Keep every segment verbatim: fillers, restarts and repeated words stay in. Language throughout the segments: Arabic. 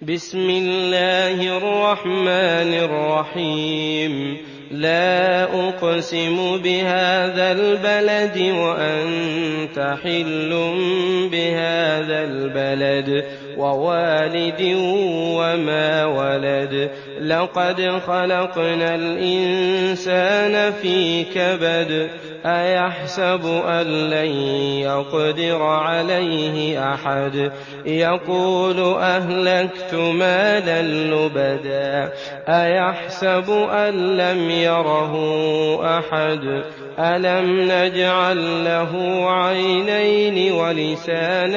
بسم الله الرحمن الرحيم لا أقسم بهذا البلد وأنت حل بهذا البلد ووالد وما ولد لقد خلقنا الإنسان في كبد أيحسب أن لن يقدر عليه أحد يقول أهلكت مالا لبدا أيحسب أن لم يره أحد ألم نجعل له عينين ولسانا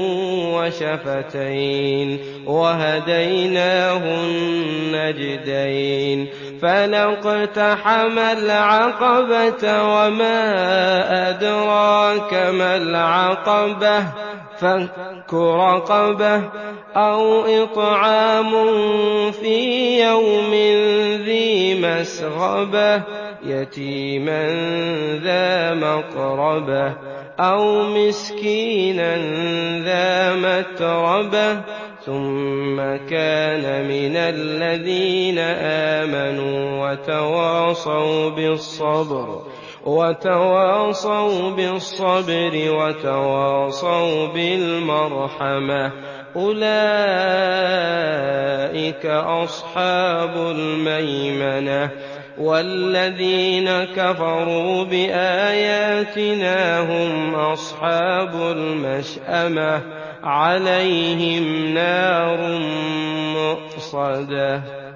وشفتين وهديناه النجدين فلاقتحم العقبة وما أدراك ما العقبة فك رقبة أو إطعام في يوم ذي مسغبة يتيما ذا مقربة أو مسكينا ذا متربة ثم كان من الذين آمنوا وتواصوا بالصبر وتواصوا بالصبر وتواصوا بالمرحمة أولئك أصحاب الميمنة والذين كفروا بآياتنا هم أصحاب المشأمة عليهم نار مؤصدة.